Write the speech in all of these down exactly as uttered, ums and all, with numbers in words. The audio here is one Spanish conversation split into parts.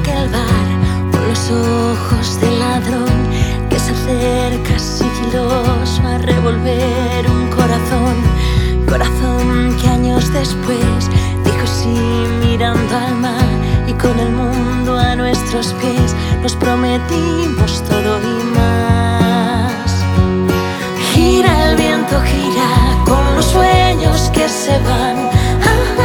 aquel bar con los ojos del ladrón que se acerca sigiloso a revolver un corazón. Corazón que años después dijo sí mirando al mar, y con el mundo a nuestros pies nos prometimos todo y más. Gira el viento, gira con los sueños que se van. Ah,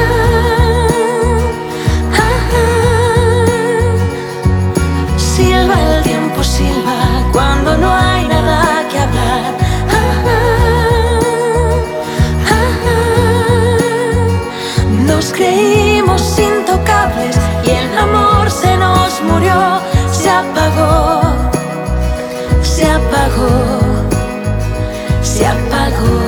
ah, ah, ah. Silba el tiempo, silba cuando no hay nada que hablar. Ah, ah, ah, ah. Nos creímos intocables y el amor se nos murió, se apagó, se apagó, se apagó.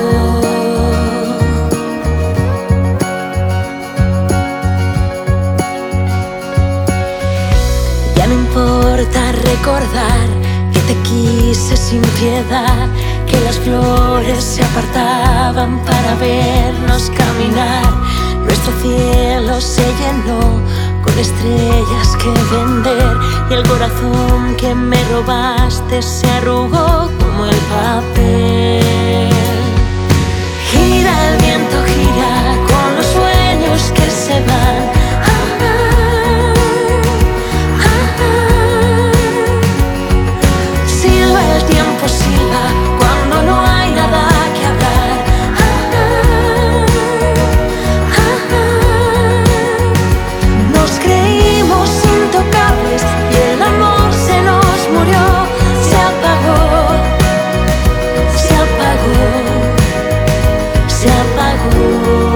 Ya no importa recordar que te quise sin piedad, que las flores se apartaban para vernos caminar. Nuestro cielo se llenó con estrellas que vender, y el corazón que me robaste se arrugó como el papel. Gira el viento, gira con los sueños que se van. Ah, ah, ah, ah. Silba el tiempo, silba cuando no hay nada que hablar. Ah, ah, ah. Nos creímos intocables y el amor se nos murió, se apagó, se apagó, se apagó.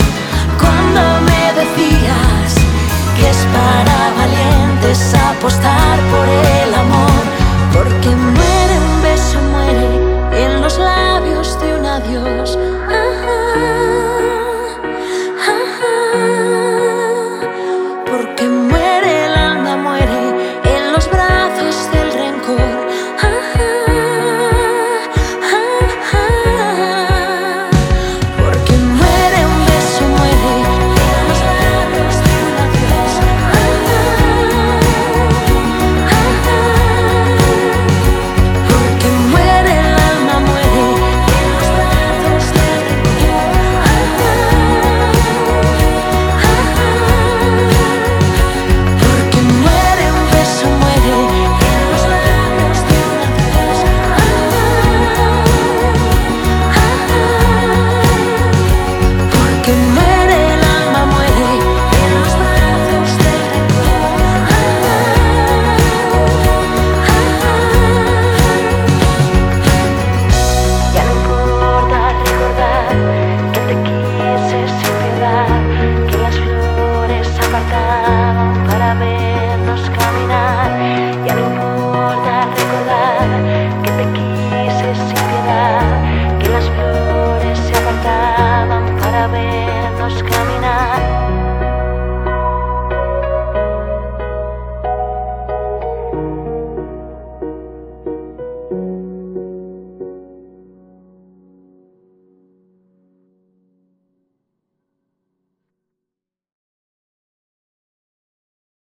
Apostar